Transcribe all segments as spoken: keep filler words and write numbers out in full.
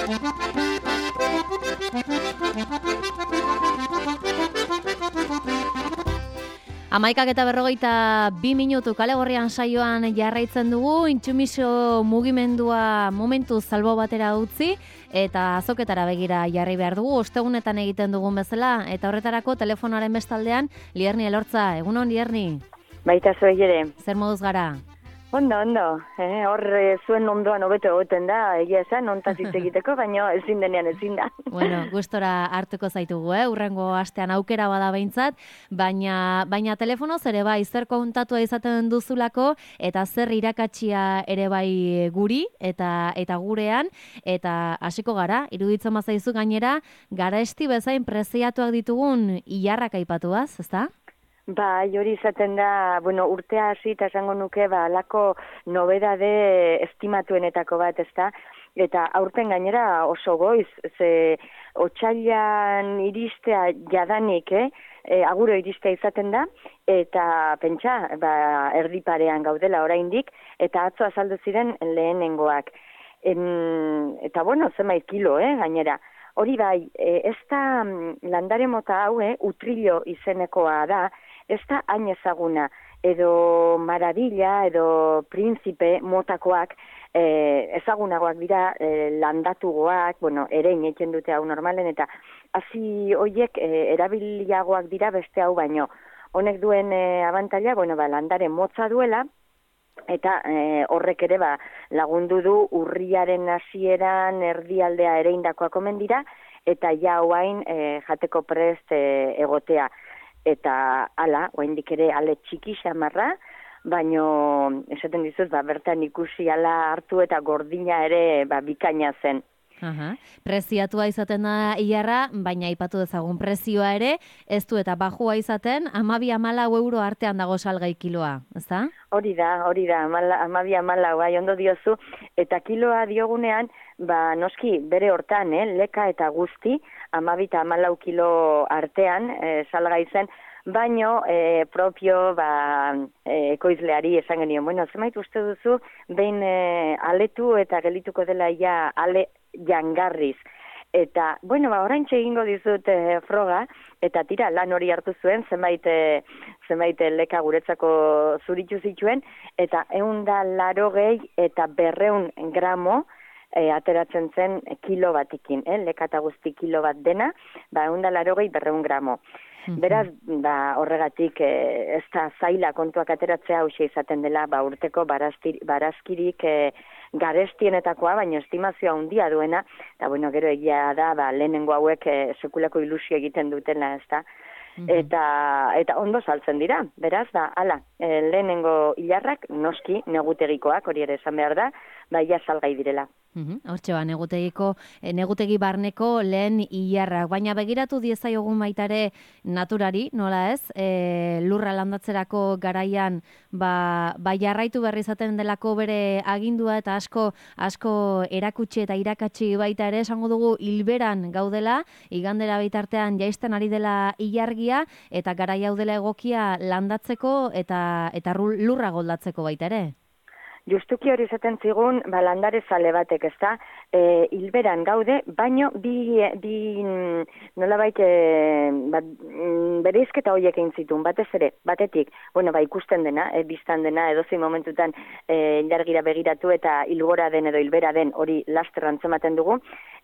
Hamaikak eta berrogeita bi minutu kale gorrian saioan jarraitzen dugu, intsumiso mugimendua momentu salbo batera utzi eta azoketara begira jarri behar dugu, ostegunetan egiten dugun bezala, eta horretarako telefonoaren bestaldean Lierni Elortza. Egunon, Lierni? Baita zuei ere. Zer moduz gara? Ondo, ondo. Eh, hor eh, zuen ondoan hobeto egoten da, egia esan, ontaz hitz egiteko, baina ezin denean ezin da. Bueno, gustora hartuko zaitugu, eh? Urrengo astean aukera bada behintzat, baina, baina telefonoz ere bai, zer kontatua izaten duzulako, eta zer irakatsia ere bai guri, eta eta gurean, eta hasiko gara, iruditzen bazaizu gainera, Garesti bezain preziatuak ditugun ilarrak aipatuaz, ezta? Ba, hori izaten da, bueno, urtea hasi eta esango nuke, ba, alako nobedade estimatuenetako bat, ezta? Eta aurten gainera oso goiz, ze otsailean iristea jadanik, eh? E, aguro iristea izaten da, eta pentsa, ba, erdiparean gaudela oraindik, eta atzo azaldu ziren lehenengoak. En, eta bueno, zenbait kilo, eh, gainera. Hori bai, e, ez da landare mota hau, eh, utrillo izenekoa da, ez da hain ezaguna, edo maravilla, edo príncipe motakoak, eh, ezagunagoak dira, eh, landatugoak, bueno, erein egiten dute hau normalen, eta hazi hoiek eh, erabiliagoak dira beste hau baino. Honek duen eh, abantaila, bueno, ba, landare motza duela, eta eh, horrek ere ba, lagundu du urriaren hasieran erdialdea ereindakoak omen dira, eta ja hoain eh, jateko prest eh, egotea. Eta ala, oraindik ere ale txiki xamarra, baino esaten dizut, ba, bertan ikusi ala hartu eta gordina ere ba, bikaina zen. Aha. Preziatua izaten da ilarra, baina aipatu dezagun prezioa ere, ez du eta bajua izaten, hamabi hamalau euro artean dago salgai kiloa, ezta? Hori da, hori da, hamabi hamalau, bai, ondo diozu, eta kiloa diogunean, ba, noski, bere hortan, eh, leka eta guzti, hamabi eta hamalau kilo artean eh, salgai zen, baino eh, propio ba, eh, ekoizleari esan genion. Bueno, zemait uste duzu, behin eh, aletu eta gelituko dela ja ale jangarriz. Eta, bueno, ba, oraintxe egingo dizut eh, froga, eta tira, lan hori hartu zuen, zenbait, eh, zenbait leka guretzako zuritu zituen, eta ehun da larogei eta berreun gramo, E, ateratzen zen kilo batekin, eh? Leka eta guzti kilo bat dena, ba, ehun da larogei berreun gramo. Beraz, ba, horregatik e, ez da zaila kontuak ateratzea hauxe izaten dela, ba, urteko baraztir, barazkirik e, garestienetakoa, baina estimazioa handia duena, eta bueno, gero egia da, ba, lehenengo hauek e, sekulako ilusio egiten dutela, ez da? Eta, eta ondo saltzen dira, beraz, da, ala, e, lehenengo hilarrak, noski, negutegikoak, hori ere esan behar da, ba, ia salgai direla. Hortxe ba, negutegiko, negutegi barneko lehen ilarrak, baina begiratu diezaiogun baitare naturari, nola ez, e, lurra landatzerako garaian, ba, ba jarraitu berri izaten delako bere agindua eta asko asko erakutsi eta irakatsi baita ere, esango dugu hilberan gaudela, igandera bitartean jaisten ari dela ilargia, eta garai hau dela egokia landatzeko eta, eta lurra goldatzeko baita ere. Justuki hori izaten zigun, ba, landare zale batek, ez da, e, hilberan gaude, baino bi, bi nolabait e, ba, bereizketa horiek egin zituen, batez ere, batetik, bueno, ba, ikusten dena, e, biztan dena, edozein momentutan e, ilargira begiratu eta hilgora den edo hilbera den hori laster antzematen dugu,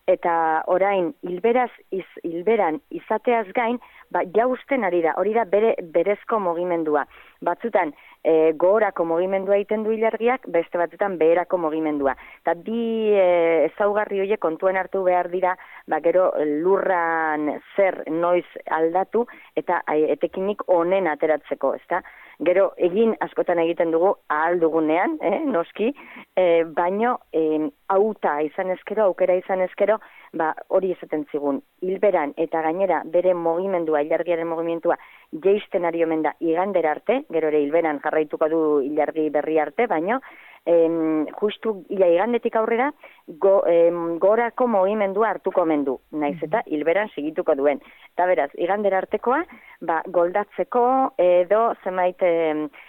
eta orain hilberaz, iz, hilberan izateaz gain, ba, jausten ari da, hori da bere, berezko mugimendua. Batzutan, e, gogorako mugimendua egiten du ilargiak, beste batzutan beherako mugimendua. Eta bi e, ezaugarri horiek kontuen hartu behar dira, ba, gero lurran zer noiz aldatu, eta etekinik onen ateratzeko, ezta? Gero egin askotan egiten dugu ahal dugunean, eh, noski, eh, baino eh, auta izan ezkero, aukera izan ezkero, ba, hori esaten zigun, hilberan eta gainera bere mugimendua, ilargiaren mugimendua, jeisten ari omen da igandera arte, gero ere hilberan jarraituko du ilargi berri arte, baino, em, justu ia igandetik aurrera, go, em, gorako mugimendua hartuko omen du, naiz eta hilberan segituko duen. Eta beraz, igandera artekoa, ba, goldatzeko edo zenbait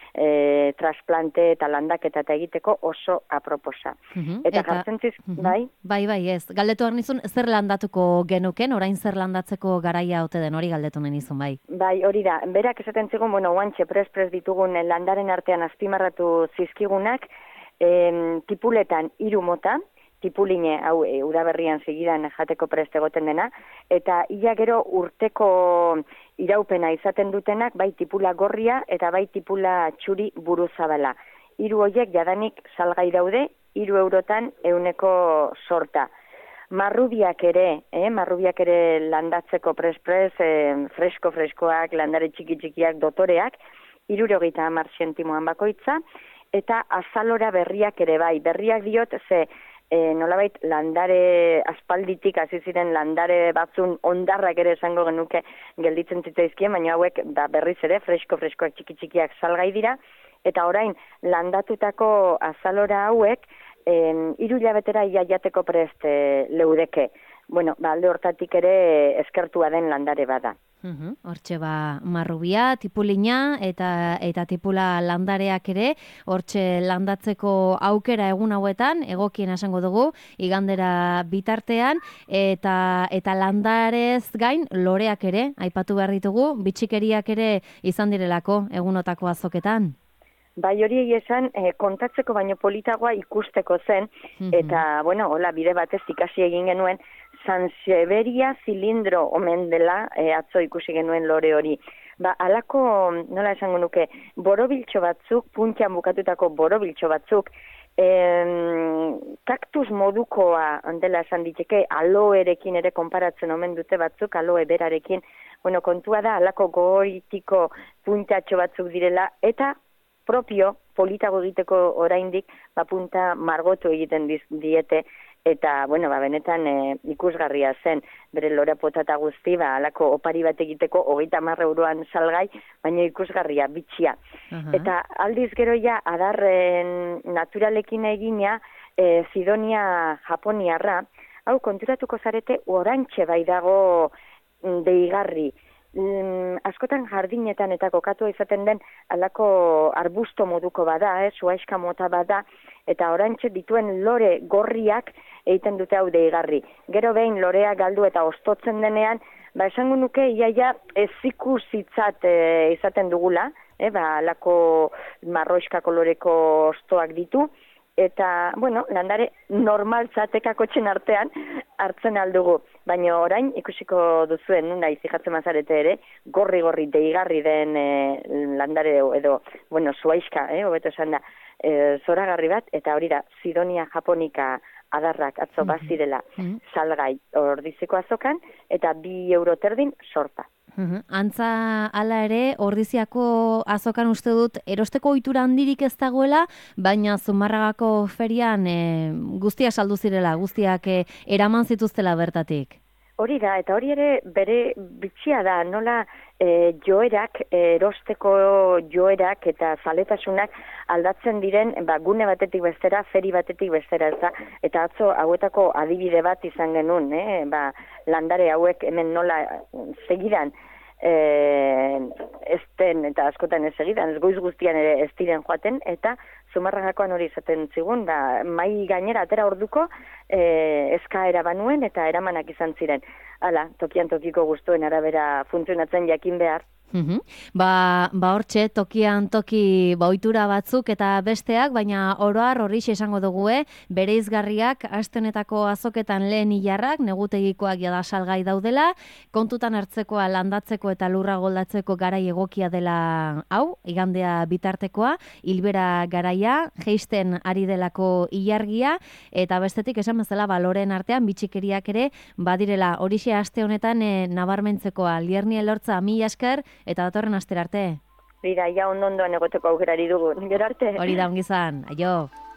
e, trasplante eta landaketa eta egiteko oso aproposa. Mhm, Eta, eta- jartzen ziz, Mhm. bai? Bai, bai, ez. Galdetu behar nizun, zer landatuko genuken, orain zer landatzeko garaia ote den, hori galdetu nahi nizun, bai. Bai, hori da. Berak esaten zigun, bueno, guantxe pres-pres ditugun eh, landaren artean azpimarratu zizkigunak, em, tipuletan hiru mota, tipuline, hau, e, udaberrian segidan jateko prest egoten dena, eta ia gero urteko iraupena izaten dutenak, bai tipula gorria eta bai tipula txuri buruzabala. Hiru horiek jadanik salgai daude, hiru eurotan euneko sorta. Marrubiak ere, eh, marrubiak ere landatzeko pres-pres, eh, fresko-freskoak, landare txiki-txikiak, dotoreak, hirurogeita hamar zentimoan bakoitza, eta azalora berriak ere bai. Berriak diot, ze e, nolabait landare aspalditik hasi ziren landare batzun ondarrak ere esango genuke gelditzen zitzaizkien, baina hauek da berriz ere fresko-freskoak txiki-txikiak salgai dira, eta orain landatutako azalora hauek em, hiru hilabetera ia jateko prest e, leudeke. Bueno, ba, alde hortatik ere eskertua den landare bada. Mhm, hortxe ba marrubia, tipulina eta eta tipula landareak ere, hortxe landatzeko aukera egun hauetan, egokien esango dugu, igandera bitartean, eta eta landarez gain loreak ere, aipatu behar ditugu, bitxikeriak ere izan direlako egunotako azoketan. Bai, hori egia esan, eh, kontatzeko baino politagoa ikusteko zen, Mhm. eta, bueno, hola, bide batez ikasi egin genuen, Sansevieria zilindro omen dela, eh, atzo ikusi genuen lore hori. Ba, alako, nola esango nuke, borobiltxo batzuk, puntian bukatutako borobiltxo batzuk, em, kaktus modukoa dela esan diteke, aloerekin ere konparatzen omen dute batzuk, aloe berarekin, bueno, kontua da, alako goitiko puntatxo batzuk direla, eta propio, politago egiteko oraindik, ba, punta margotu egiten diz, diete, eta, bueno, ba, benetan e, ikusgarria zen, bere lore potata guzti, ba, alako opari bat egiteko, hogeita hamar euroan salgai, baina ikusgarria, bitxia. Aha. Eta aldiz gero ja, adarren naturalekin egina, e, Sidonia japoniarra, hau konturatuko zarete, orantxe bai dago mm, deigarri. Mm, askotan jardinetan eta kokatua izaten den alako arbusto moduko bada, eh, suaiska mota bada, eta orantxe dituen lore gorriak egiten dute hau deigarri. Gero behin lorea galdu eta ostotzen denean, ba esango nuke iaia ez ikusitzat e, izaten dugula, eh, ba alako marroiska koloreko ostoak ditu, eta, bueno, landare normaltzatekakotxen artean hartzen aldugu. Baina orain ikusiko duzuen, nuna izijatzen mazarete ere, gorri-gorri deigarri den e, landare edo, bueno, zuaiska, eh, hobeto esan da, e, zoragarri bat, eta hori da, Sidonia japonika adarrak atzo bazirela Mhm. salgai ordiziko azokan, eta bi euro terdin sorta. Mhm. Antza hala ere, ordiziako azokan uste dut erosteko ohitura handirik ez dagoela, baina Zumarragako ferian e, guztiak saldu zirela, guztiak e, eraman zituztela bertatik. Hori da, eta hori ere bere bitxia da, nola e, joerak, e, erosteko joerak eta zaletasunak aldatzen diren, ba, gune batetik bestera, feri batetik bestera, ez da? Eta atzo hauetako adibide bat izan genuen, eh? Ba, landare hauek hemen nola segidan, e, ezten eta askotan ez segidan, ez goiz guztian ere ez diren joaten, eta Zumarragakoan hori izaten zigun, ba, mai gainera atera orduko e, eskaera banuen eta eramanak izan ziren. Hala, tokian tokiko guztuen arabera funtzionatzen jakin behar. Mhm. Ba, ba hortxe, tokian toki ba, ohitura batzuk eta besteak, baina oroar horrixe esango dugu, eh? Bereizgarriak aste honetako azoketan lehen ilarrak, negutegikoak jada salgai daudela, kontutan hartzekoa landatzeko eta lurra goldatzeko garai egokia dela hau, igandea bitartekoa, hilbera garaia, jeisten ari delako ilargia, eta bestetik esan bezala baloren artean bitxikeriak ere badirela horixe aste honetan e, nabarmentzekoa. Lierni Elortza, mila esker, eta datorren astera arte. Bira, ja ondondoan egoteko aukerari dugu. Gero arte. Hori da, ongi izan. Aio.